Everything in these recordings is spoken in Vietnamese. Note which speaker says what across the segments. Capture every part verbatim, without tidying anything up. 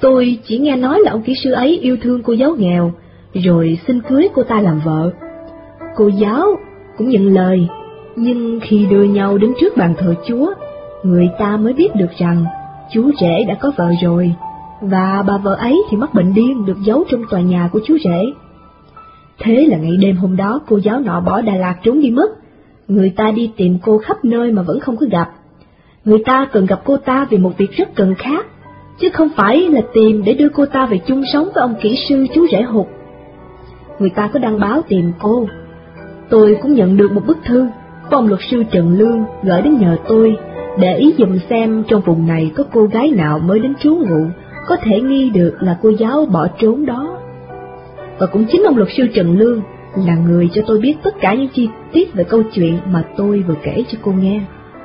Speaker 1: Tôi chỉ nghe nói là ông kỹ sư ấy yêu thương cô giáo nghèo, rồi xin cưới cô ta làm vợ. Cô giáo cũng nhận lời, nhưng khi đưa nhau đến trước bàn thờ Chúa, người ta mới biết được rằng chú rể đã có vợ rồi, và bà vợ ấy thì mắc bệnh điên được giấu trong tòa nhà của chú rể. Thế là ngày đêm hôm đó cô giáo nọ bỏ Đà Lạt trốn đi mất. Người ta đi tìm cô khắp nơi mà vẫn không có gặp. Người ta cần gặp cô ta vì một việc rất cần khác, chứ không phải là tìm để đưa cô ta về chung sống với ông kỹ sư chú rể Hụt. Người ta có đăng báo tìm cô. Tôi cũng nhận được một bức thư của ông luật sư Trần Lương gửi đến nhờ tôi để ý dùm xem trong vùng này có cô gái nào mới đến trú ngụ có thể nghi được là cô giáo bỏ trốn đó. Và cũng chính ông luật sư Trần Lương là người cho tôi biết tất cả những chi tiết về câu chuyện mà tôi vừa kể cho cô nghe.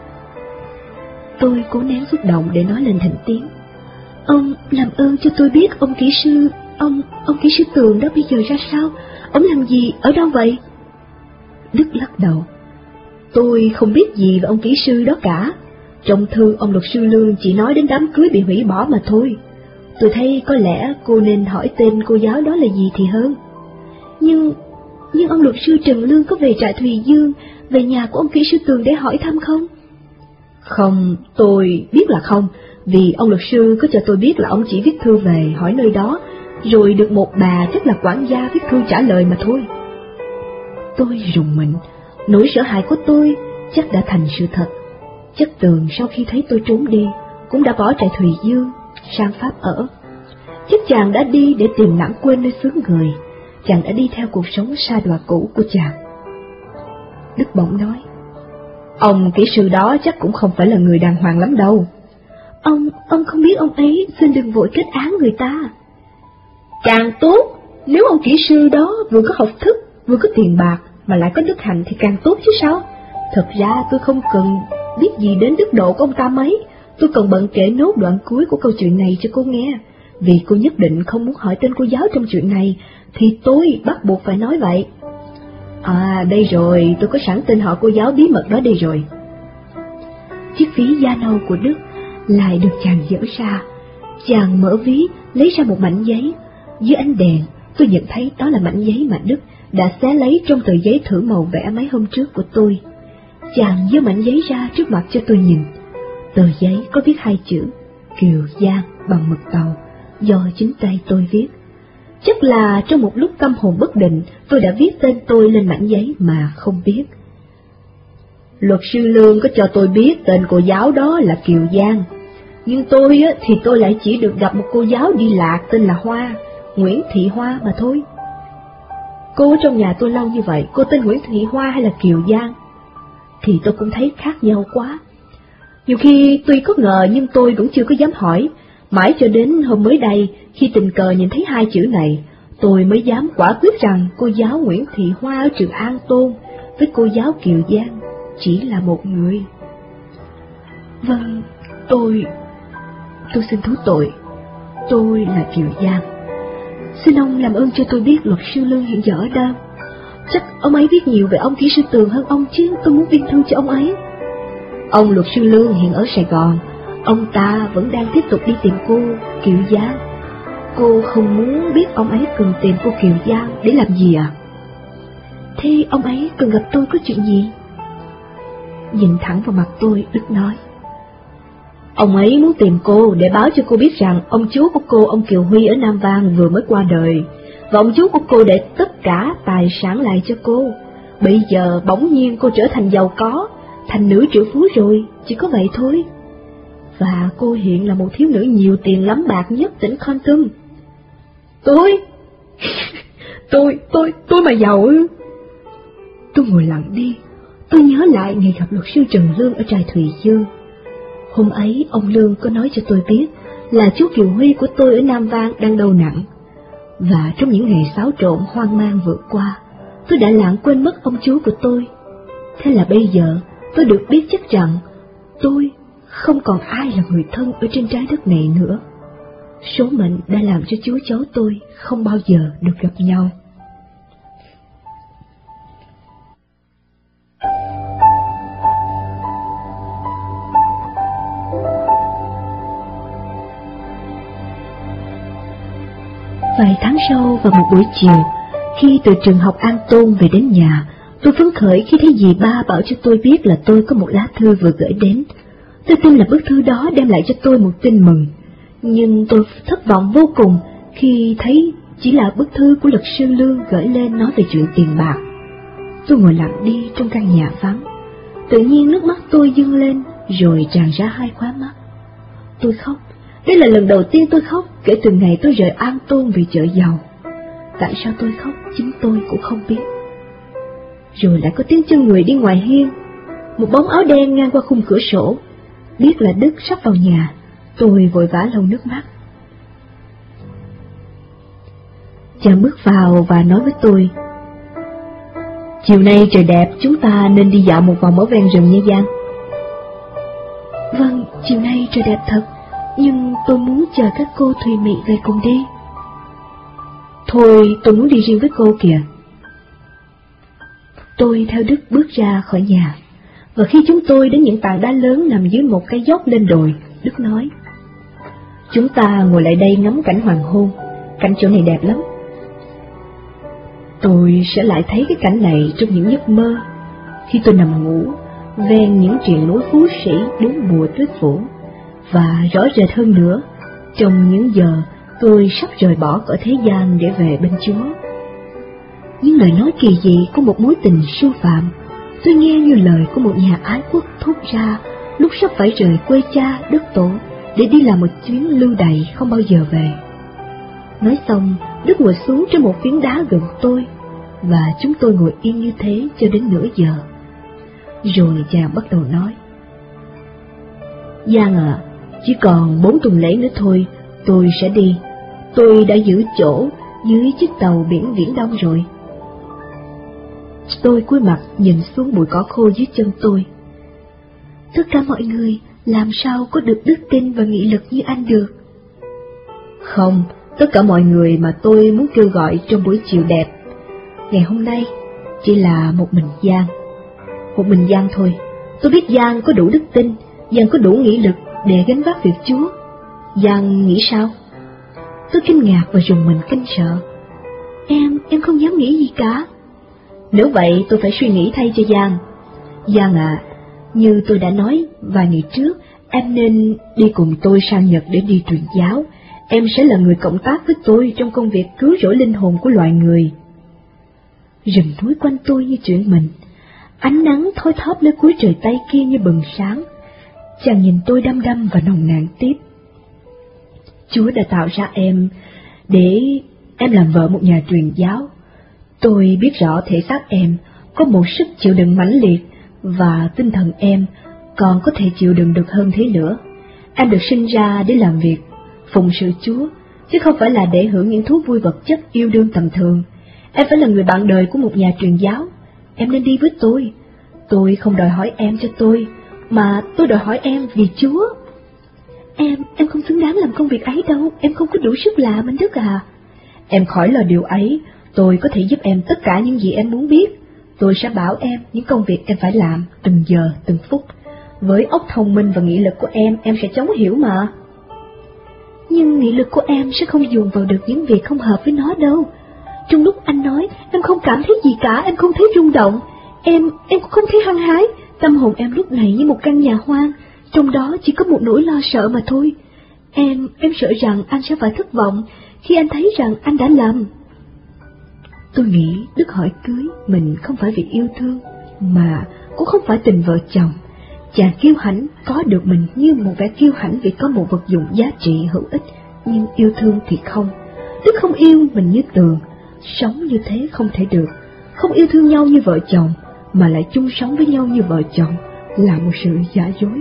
Speaker 1: Tôi cố nén xúc động để nói lên thành tiếng. Ông làm ơn cho tôi biết ông kỹ sư, ông, ông kỹ sư Tường đó bây giờ ra sao? Ông làm gì, ở đâu vậy? Đức lắc đầu. Tôi không biết gì về ông kỹ sư đó cả. Trong thư ông luật sư Lương chỉ nói đến đám cưới bị hủy bỏ mà thôi. Tôi thấy có lẽ cô nên hỏi tên cô giáo đó là gì thì hơn. Nhưng, nhưng ông luật sư Trần Lương có về trại Thùy Dương, về nhà của ông kỹ sư Tường để hỏi thăm không? Không, tôi biết là không, vì ông luật sư có cho tôi biết là ông chỉ viết thư về hỏi nơi đó, rồi được một bà chắc là quản gia viết thư trả lời mà thôi. Tôi rùng mình, nỗi sợ hãi của tôi chắc đã thành sự thật. Chắc Tường sau khi thấy tôi trốn đi cũng đã bỏ trại Thùy Dương sang Pháp ở. Chắc chàng đã đi để tìm lãng quên nơi xứ người. Chàng đã đi theo cuộc sống sa đọa cũ của chàng. Đức bỗng nói, ông kỹ sư đó chắc cũng không phải là người đàng hoàng lắm đâu. Ông, ông không biết ông ấy, xin đừng vội kết án người ta. Càng tốt, nếu ông kỹ sư đó vừa có học thức, vừa có tiền bạc, mà lại có đức hạnh thì càng tốt chứ sao. Thật ra tôi không cần biết gì đến đức độ của ông ta mấy, tôi cần bận kể nốt đoạn cuối của câu chuyện này cho cô nghe. Vì cô nhất định không muốn hỏi tên cô giáo trong chuyện này, thì tôi bắt buộc phải nói vậy. À, đây rồi, tôi có sẵn tên họ cô giáo bí mật đó đây rồi. Chiếc ví da nâu của Đức lại được chàng dỡ ra. Chàng mở ví, lấy ra một mảnh giấy. Dưới ánh đèn, tôi nhận thấy đó là mảnh giấy mà Đức đã xé lấy trong tờ giấy thử màu vẽ mấy hôm trước của tôi. Chàng giơ mảnh giấy ra trước mặt cho tôi nhìn. Tờ giấy có viết hai chữ Kiều Giang bằng mực tàu, do chính tay tôi viết. Chắc là trong một lúc tâm hồn bất định, tôi đã viết tên tôi lên mảnh giấy mà không biết. Luật sư Lương có cho tôi biết tên cô giáo đó là Kiều Giang, nhưng tôi á, thì tôi lại chỉ được gặp một cô giáo đi lạc tên là Hoa, Nguyễn Thị Hoa mà thôi. Cô ở trong nhà tôi lâu như vậy, cô tên Nguyễn Thị Hoa hay là Kiều Giang? Thì tôi cũng thấy khác nhau quá. Nhiều khi tuy có ngờ nhưng tôi cũng chưa có dám hỏi, mãi cho đến hôm mới đây, khi tình cờ nhìn thấy hai chữ này, tôi mới dám quả quyết rằng cô giáo Nguyễn Thị Hoa ở trường An Tôn với cô giáo Kiều Giang chỉ là một người. Vâng, tôi... tôi xin thú tội. Tôi là Kiều Giang. Xin ông làm ơn cho tôi biết luật sư Lương hiện giờ ở đâu. Chắc ông ấy biết nhiều về ông kỹ sư Tường hơn ông chứ, tôi muốn viết thư cho ông ấy. Ông luật sư Lương hiện ở Sài Gòn. Ông ta vẫn đang tiếp tục đi tìm cô, Kiều Giang. Cô không muốn biết ông ấy cần tìm cô Kiều Giang để làm gì à? Thế ông ấy cần gặp tôi có chuyện gì? Nhìn thẳng vào mặt tôi, Đức nói. Ông ấy muốn tìm cô để báo cho cô biết rằng ông chú của cô, ông Kiều Huy ở Nam Vang vừa mới qua đời, và ông chú của cô để tất cả tài sản lại cho cô. Bây giờ bỗng nhiên cô trở thành giàu có, thành nữ triệu phú rồi, chỉ có vậy thôi. Và cô hiện là một thiếu nữ nhiều tiền lắm bạc nhất tỉnh Kon Tum. Tôi? tôi, tôi, tôi mà giàu ư? Tôi ngồi lặng đi, tôi nhớ lại ngày gặp luật sư Trần Lương ở trại Thùy Dương. Hôm ấy ông Lương có nói cho tôi biết là chú Kiều Huy của tôi ở Nam Vang đang đau nặng. Và trong những ngày xáo trộn hoang mang vừa qua, tôi đã lãng quên mất ông chú của tôi. Thế là bây giờ tôi được biết chắc rằng tôi không còn ai là người thân ở trên trái đất này nữa. Số mệnh đã làm cho chú cháu tôi không bao giờ được gặp nhau. Vài tháng sau, vào một buổi chiều, khi từ trường học An Tôn về đến nhà, tôi phấn khởi khi thấy dì ba bảo cho tôi biết là tôi có một lá thư vừa gửi đến. Tôi tin là bức thư đó đem lại cho tôi một tin mừng, nhưng tôi thất vọng vô cùng khi thấy chỉ là bức thư của luật sư Lương gửi lên nói về chuyện tiền bạc. Tôi ngồi lặng đi trong căn nhà vắng. Tự nhiên nước mắt tôi dâng lên rồi tràn ra hai khóe mắt. Tôi khóc. Đây là lần đầu tiên tôi khóc kể từ ngày tôi rời An Tôn vì chợ giàu. Tại sao tôi khóc chính tôi cũng không biết. Rồi lại có tiếng chân người đi ngoài hiên. Một bóng áo đen ngang qua khung cửa sổ. Biết là Đức sắp vào nhà, tôi vội vã lau nước mắt. Chàng bước vào và nói với tôi: "Chiều nay trời đẹp, chúng ta nên đi dạo một vòng ở ven rừng nha Giang." "Vâng, chiều nay trời đẹp thật, nhưng tôi muốn chờ các cô Thùy Mị về cùng đi." "Thôi, tôi muốn đi riêng với cô kìa." Tôi theo Đức bước ra khỏi nhà, và khi chúng tôi đến những tảng đá lớn nằm dưới một cái dốc lên đồi, Đức nói: "Chúng ta ngồi lại đây ngắm cảnh hoàng hôn, cảnh chỗ này đẹp lắm." Tôi sẽ lại thấy cái cảnh này trong những giấc mơ, khi tôi nằm ngủ ven những triền núi Phú Sĩ đúng mùa tuyết phủ, và rõ rệt hơn nữa, trong những giờ tôi sắp rời bỏ cõi thế gian để về bên Chúa. Những lời nói kỳ dị của một mối tình siêu phàm, tôi nghe như lời của một nhà ái quốc thốt ra lúc sắp phải rời quê cha đất tổ để đi làm một chuyến lưu đày không bao giờ về. Nói xong, Đức ngồi xuống trên một phiến đá gần tôi, và chúng tôi ngồi yên như thế cho đến nửa giờ. Rồi chàng bắt đầu nói: "Giang à, chỉ còn bốn tuần lễ nữa thôi, tôi sẽ đi. Tôi đã giữ chỗ dưới chiếc tàu biển Viễn Đông rồi." Tôi cúi mặt nhìn xuống bụi cỏ khô dưới chân tôi. "Tất cả mọi người làm sao có được đức tin và nghị lực như anh được?" "Không, tất cả mọi người mà tôi muốn kêu gọi trong buổi chiều đẹp ngày hôm nay chỉ là một mình Giang. Một mình Giang thôi. Tôi biết Giang có đủ đức tin, Giang có đủ nghị lực để gánh vác việc Chúa. Giang nghĩ sao?" Tôi kinh ngạc và rùng mình kinh sợ. Em, em không dám nghĩ gì cả." "Nếu vậy tôi phải suy nghĩ thay cho Giang. Giang à, như tôi đã nói vài ngày trước, em nên đi cùng tôi sang Nhật để đi truyền giáo. Em sẽ là người cộng tác với tôi trong công việc cứu rỗi linh hồn của loài người." Rừng núi quanh tôi như chuyển mình, ánh nắng thoi thóp nơi cuối trời Tây kia như bừng sáng. Chàng nhìn tôi đăm đăm và nồng nàn tiếp: "Chúa đã tạo ra em để em làm vợ một nhà truyền giáo. Tôi biết rõ thể xác em có một sức chịu đựng mãnh liệt, và tinh thần em còn có thể chịu đựng được hơn thế nữa. Em được sinh ra để làm việc phụng sự Chúa, chứ không phải là để hưởng những thú vui vật chất yêu đương tầm thường. Em phải là người bạn đời của một nhà truyền giáo. Em nên đi với tôi. Tôi không đòi hỏi em cho tôi, mà tôi đòi hỏi em vì Chúa." Em, em không xứng đáng làm công việc ấy đâu, em không có đủ sức làm anh Đức à." "Em khỏi lo điều ấy, tôi có thể giúp em tất cả những gì em muốn biết. Tôi sẽ bảo em những công việc em phải làm, từng giờ, từng phút. Với óc thông minh và nghị lực của em, em sẽ chống hiểu mà." "Nhưng nghị lực của em sẽ không dùng vào được những việc không hợp với nó đâu. Trong lúc anh nói, em không cảm thấy gì cả, em không thấy rung động. Em, em cũng không thấy hăng hái. Tâm hồn em lúc này như một căn nhà hoang, trong đó chỉ có một nỗi lo sợ mà thôi. Em, em sợ rằng anh sẽ phải thất vọng khi anh thấy rằng anh đã lầm." Tôi nghĩ Đức hỏi cưới mình không phải vì yêu thương, mà cũng không phải tình vợ chồng. Chàng kiêu hãnh có được mình như một vẻ kiêu hãnh vì có một vật dụng giá trị hữu ích, nhưng yêu thương thì không. Đức không yêu mình như Tường, sống như thế không thể được. Không yêu thương nhau như vợ chồng, mà lại chung sống với nhau như vợ chồng là một sự giả dối.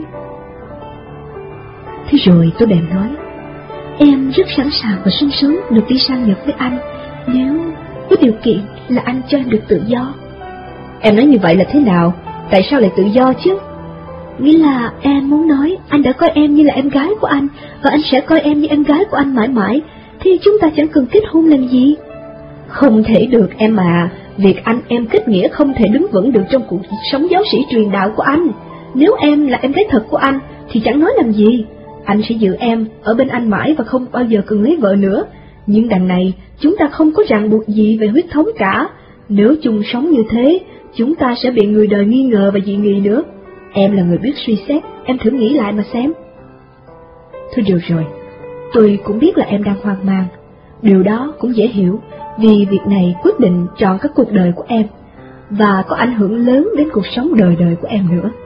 Speaker 1: Thế rồi tôi bèn nói: "Em rất sẵn sàng và sung sướng được đi sang Nhật với anh, nếu với điều kiện là anh cho em được tự do." "Em nói như vậy là thế nào? Tại sao lại tự do chứ?" "Nghĩa là em muốn nói anh đã coi em như là em gái của anh, và anh sẽ coi em như em gái của anh mãi mãi, thì chúng ta chẳng cần kết hôn làm gì." "Không thể được em à, việc anh em kết nghĩa không thể đứng vững được trong cuộc sống giáo sĩ truyền đạo của anh. Nếu em là em gái thật của anh thì chẳng nói làm gì. Anh sẽ giữ em ở bên anh mãi và không bao giờ cần lấy vợ nữa. Nhưng đằng này, chúng ta không có ràng buộc gì về huyết thống cả. Nếu chung sống như thế, chúng ta sẽ bị người đời nghi ngờ và dị nghị nữa. Em là người biết suy xét, em thử nghĩ lại mà xem. Thôi được rồi, tôi cũng biết là em đang hoang mang. Điều đó cũng dễ hiểu, vì việc này quyết định trọn các cuộc đời của em, và có ảnh hưởng lớn đến cuộc sống đời đời của em nữa.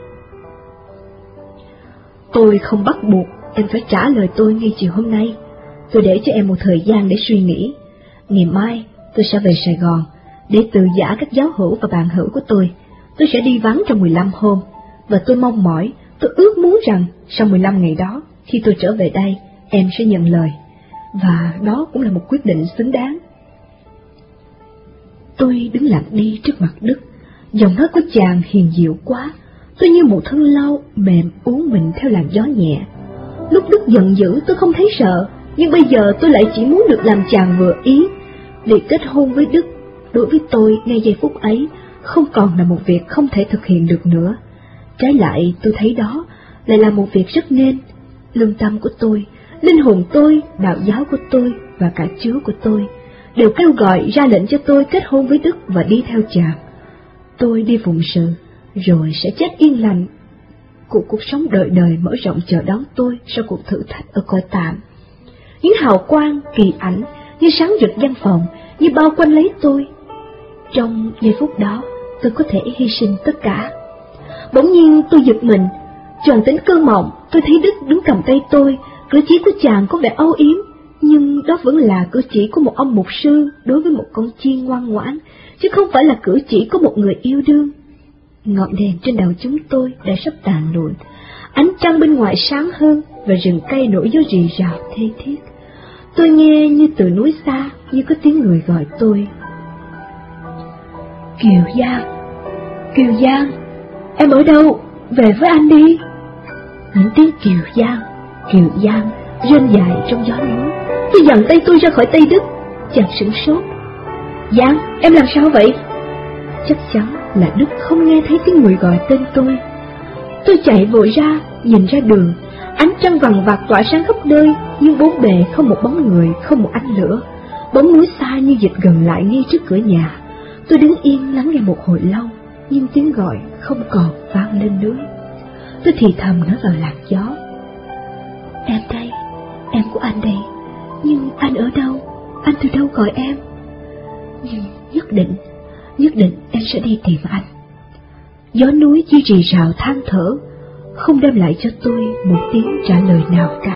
Speaker 1: Tôi không bắt buộc em phải trả lời tôi ngay chiều hôm nay. Tôi để cho em một thời gian để suy nghĩ. Ngày mai tôi sẽ về Sài Gòn để từ giã các giáo hữu và bạn hữu của tôi. Tôi sẽ đi vắng trong mười lăm hôm, và tôi mong mỏi, tôi ước muốn rằng sau mười lăm ngày đó, khi tôi trở về đây, em sẽ nhận lời. Và đó cũng là một quyết định xứng đáng. Tôi đứng lặng đi trước mặt Đức. Giọng nói của chàng hiền diệu quá. Tôi như một thân lau mềm uốn mình theo làn gió nhẹ. Lúc Đức giận dữ tôi không thấy sợ, nhưng bây giờ tôi lại chỉ muốn được làm chàng vừa ý. Việc kết hôn với Đức đối với tôi ngay giây phút ấy không còn là một việc không thể thực hiện được nữa. Trái lại, tôi thấy đó lại là một việc rất nên. Lương tâm của tôi, linh hồn tôi, đạo giáo của tôi và cả Chúa của tôi đều kêu gọi ra lệnh cho tôi kết hôn với Đức và đi theo chàng. Tôi đi phụng sự, rồi sẽ chết yên lành. Cuộc cuộc sống đời đời mở rộng chờ đón tôi sau cuộc thử thách ở cõi tạm. Những hào quang kỳ ảnh như sáng rực văn phòng, như bao quanh lấy tôi. Trong giây phút đó, tôi có thể hy sinh tất cả. Bỗng nhiên tôi giật mình, choàng tỉnh cơn mộng. Tôi thấy Đức đứng cầm tay tôi. Cử chỉ của chàng có vẻ âu yếm, nhưng đó vẫn là cử chỉ của một ông mục sư đối với một con chiên ngoan ngoãn, chứ không phải là cử chỉ của một người yêu đương. Ngọn đèn trên đầu chúng tôi đã sắp tàn lụi, ánh trăng bên ngoài sáng hơn và rừng cây nổi gió rì rào thê thiết. Tôi nghe như từ núi xa, như có tiếng người gọi tôi. Kiều Giang, Kiều Giang, em ở đâu? Về với anh đi. Những tiếng Kiều Giang, Kiều Giang rên dài trong gió núi. Tôi giằng tay tôi ra khỏi tay Đức. Chàng sửng sốt. Giang, em làm sao vậy? Chắc chắn là Đức không nghe thấy tiếng người gọi tên tôi. Tôi chạy vội ra, nhìn ra đường. Ánh trăng vằng vặc tỏa sáng khắp nơi, nhưng bốn bề không một bóng người, không một ánh lửa. Bóng núi xa như dịch gần lại ngay trước cửa nhà. Tôi đứng yên lắng nghe một hồi lâu, nhưng tiếng gọi không còn vang lên nữa. Tôi thì thầm nói vào làn gió. Em đây, em của anh đây. Nhưng anh ở đâu? Anh từ đâu gọi em? Nhưng nhất định, nhất định em sẽ đi tìm anh. Gió núi chỉ rì rào than thở, không đem lại cho tôi một tiếng trả lời nào cả.